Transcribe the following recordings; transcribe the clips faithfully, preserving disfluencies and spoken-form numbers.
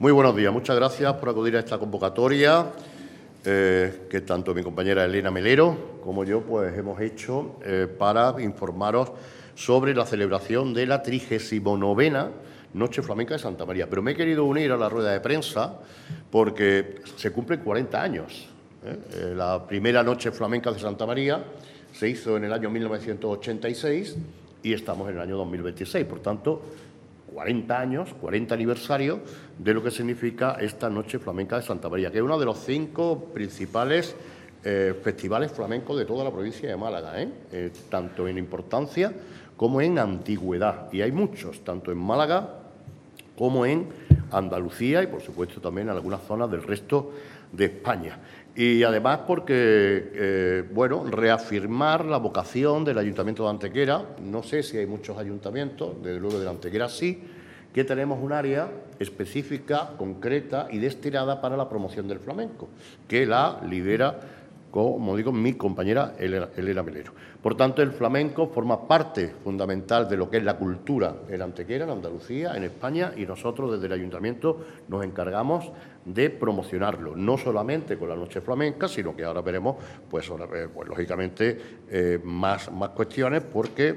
Muy buenos días. Muchas gracias por acudir a esta convocatoria eh, que tanto mi compañera Elena Melero como yo pues, hemos hecho eh, para informaros sobre la celebración de la trigésima novena Noche Flamenca de Santa María. Pero me he querido unir a la rueda de prensa porque se cumplen cuarenta años. ¿eh? Eh, la primera Noche Flamenca de Santa María se hizo en el año mil novecientos ochenta y seis y estamos en el año dos mil veintiséis. Por tanto, cuarenta años, cuarenta aniversario de lo que significa esta Noche Flamenca de Santa María, que es uno de los cinco principales eh, festivales flamencos de toda la provincia de Málaga, ¿eh? Eh, tanto en importancia como en antigüedad. Y hay muchos, tanto en Málaga como en Andalucía y, por supuesto, también en algunas zonas del resto de España. Y además porque, eh, bueno, reafirmar la vocación del Ayuntamiento de Antequera. No sé si hay muchos ayuntamientos, desde luego de Antequera sí, que tenemos un área específica, concreta y destinada para la promoción del flamenco, que la lidera, como digo, mi compañera Elena Melero. Por tanto, el flamenco forma parte fundamental de lo que es la cultura en Antequera, en Andalucía, en España, y nosotros desde el Ayuntamiento nos encargamos de promocionarlo, no solamente con la Noche Flamenca, sino que ahora veremos, pues, pues lógicamente, eh, más, más cuestiones, porque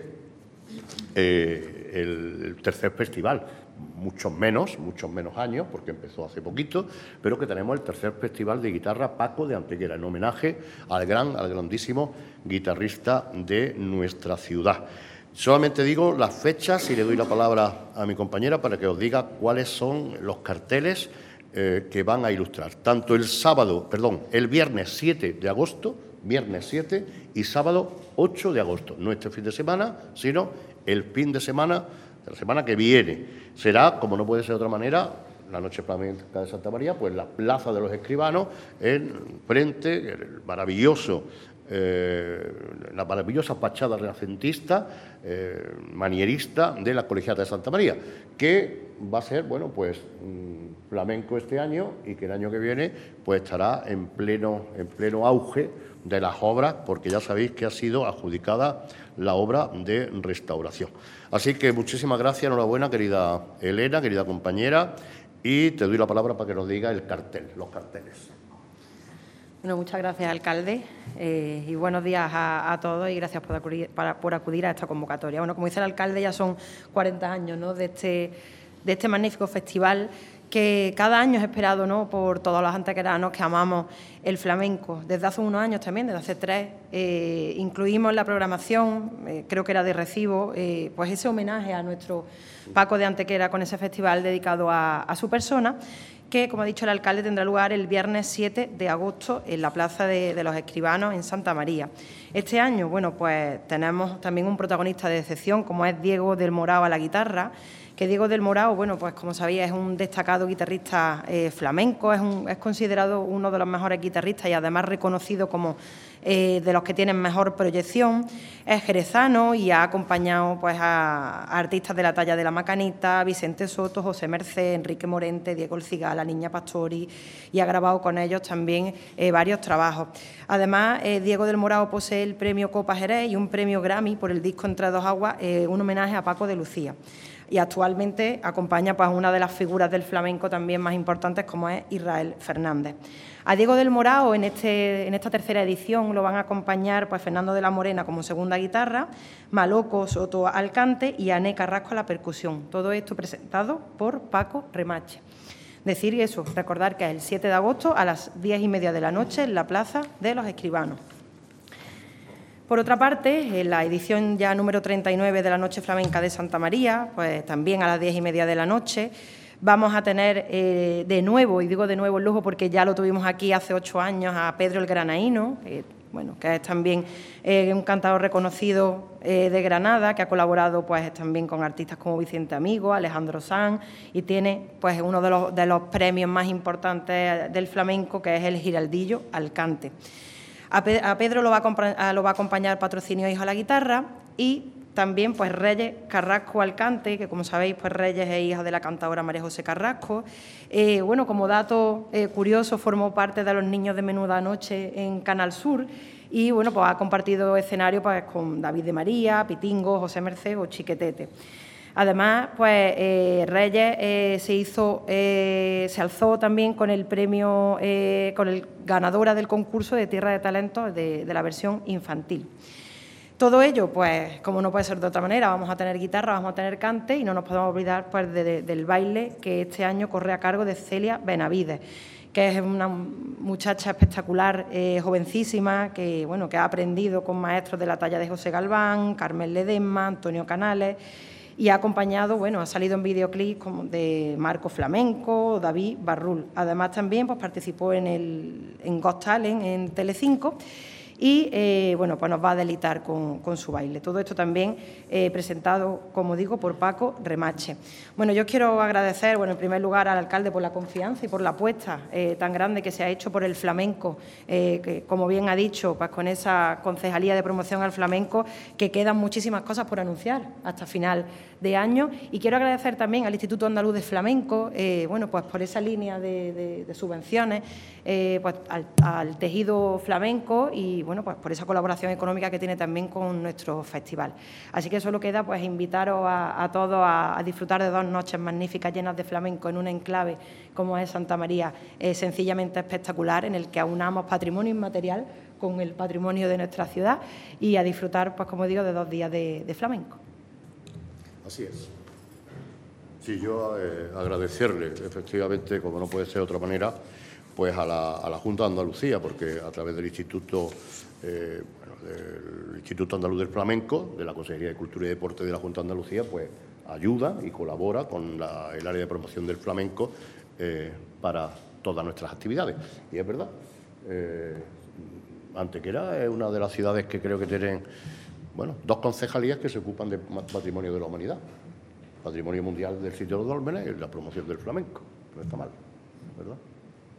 eh, el tercer festival, muchos menos, muchos menos años, porque empezó hace poquito, pero que tenemos el tercer Festival de Guitarra Paco de Antequera, en homenaje al gran, al grandísimo guitarrista de nuestra ciudad. Solamente digo las fechas y le doy la palabra a mi compañera para que os diga cuáles son los carteles eh, que van a ilustrar. Tanto el sábado, perdón, el viernes siete de agosto, viernes siete y sábado ocho de agosto. No este fin de semana, sino el fin de semana de la semana que viene. Será, como no puede ser de otra manera, la Noche Flamenca de Santa María, pues la Plaza de los Escribanos, en frente, el maravilloso, eh, la maravillosa fachada renacentista, eh, manierista de la Colegiata de Santa María, que va a ser, bueno, pues flamenco este año y que el año que viene pues estará en pleno, en pleno auge de las obras, porque ya sabéis que ha sido adjudicada la obra de restauración. Así que muchísimas gracias, enhorabuena, querida Elena, querida compañera, y te doy la palabra para que nos diga el cartel, los carteles. Bueno, muchas gracias, alcalde, eh, y buenos días a, a todos y gracias por acudir, para, por acudir a esta convocatoria. Bueno, como dice el alcalde, ya son cuarenta años, ¿no?, de este, de este magnífico festival que cada año es esperado, ¿no?, por todos los antequeranos que amamos el flamenco. Desde hace unos años también, desde hace tres, eh, incluimos en la programación, eh, creo que era de recibo, eh, pues ese homenaje a nuestro Paco de Antequera con ese festival dedicado a, a su persona, que, como ha dicho el alcalde, tendrá lugar el viernes siete de agosto en la Plaza de, de los Escribanos en Santa María. Este año, bueno, pues tenemos también un protagonista de excepción, como es Diego del Morao a la guitarra, que Diego del Morao, bueno, pues como sabía, es un destacado guitarrista eh, flamenco, es, un, es considerado uno de los mejores guitarristas y además reconocido como eh, de los que tienen mejor proyección. Es jerezano y ha acompañado pues, a, a artistas de la talla de La Macanita, Vicente Soto, José Merced, Enrique Morente, Diego El Cigala, Niña Pastori, y ha grabado con ellos también eh, varios trabajos. Además, eh, Diego del Morao posee el premio Copa Jerez y un premio Grammy por el disco Entre dos aguas, eh, un homenaje a Paco de Lucía. Y actualmente acompaña pues, a una de las figuras del flamenco también más importantes, como es Israel Fernández. A Diego del Morao, en, este, en esta tercera edición, lo van a acompañar pues, Fernando de la Morena como segunda guitarra, Maloco Soto al cante y Ané Carrasco a la percusión. Todo esto presentado por Paco Remache. Decir eso, recordar que es el siete de agosto a las diez y media de la noche en la Plaza de los Escribanos. Por otra parte, en la edición ya número treinta y nueve de la Noche Flamenca de Santa María, pues también a las diez y media de la noche, vamos a tener eh, de nuevo, y digo de nuevo el lujo porque ya lo tuvimos aquí hace ocho años, a Pedro el Granaíno, que, bueno, que es también eh, un cantador reconocido eh, de Granada, que ha colaborado pues, también con artistas como Vicente Amigo, Alejandro Sanz, y tiene pues, uno de los, de los premios más importantes del flamenco, que es el Giraldillo al cante. A Pedro lo va a, lo va a acompañar Patrocinio Hijo a la guitarra y también pues Reyes Carrasco al cante, que como sabéis pues Reyes es hija de la cantadora María José Carrasco. Eh, bueno, como dato eh, curioso, formó parte de Los Niños de Menuda Noche en Canal Sur y bueno, pues ha compartido escenario pues, con David de María, Pitingo, José Merced o Chiquetete. Además, pues eh, Reyes eh, se hizo, eh, se alzó también con el premio, eh, con el ganadora del concurso de Tierra de Talentos de, de la versión infantil. Todo ello, pues, como no puede ser de otra manera, vamos a tener guitarra, vamos a tener cante y no nos podemos olvidar pues, de, de, del baile que este año corre a cargo de Celia Benavides, que es una muchacha espectacular, eh, jovencísima, que, bueno, que ha aprendido con maestros de la talla de José Galván, Carmen Ledesma, Antonio Canales, y ha acompañado, bueno, ha salido en videoclips como de Marco Flamenco, David Barrul. Además, también pues, participó en, el, en Got Talent, en Telecinco, y eh, bueno, pues nos va a deleitar con, con su baile. Todo esto también eh, presentado, como digo, por Paco Remache. Bueno, yo quiero agradecer, bueno, en primer lugar al alcalde por la confianza y por la apuesta eh, tan grande que se ha hecho por el flamenco, eh, que como bien ha dicho, pues con esa concejalía de promoción al flamenco, que quedan muchísimas cosas por anunciar hasta final de año. Y quiero agradecer también al Instituto Andaluz de Flamenco, eh, bueno, pues por esa línea de, de, de subvenciones, eh, pues al, al tejido flamenco y bueno, pues por esa colaboración económica que tiene también con nuestro festival. Así que solo queda pues invitaros a, a todos a, a disfrutar de dos noches magníficas llenas de flamenco en un enclave como es Santa María, eh, sencillamente espectacular, en el que aunamos patrimonio inmaterial con el patrimonio de nuestra ciudad y a disfrutar, pues como digo, de dos días de, de flamenco. Así es. Sí, yo eh, agradecerle, efectivamente, como no puede ser de otra manera, pues a la, a la Junta de Andalucía, porque a través del Instituto, eh, bueno, del Instituto Andaluz del Flamenco, de la Consejería de Cultura y Deporte de la Junta de Andalucía, pues ayuda y colabora con la, el área de promoción del flamenco eh, para todas nuestras actividades. Y es verdad, eh, Antequera es una de las ciudades que creo que tienen, bueno, dos concejalías que se ocupan de patrimonio de la humanidad, patrimonio mundial del sitio de los dólmenes y la promoción del flamenco. No está mal, ¿verdad?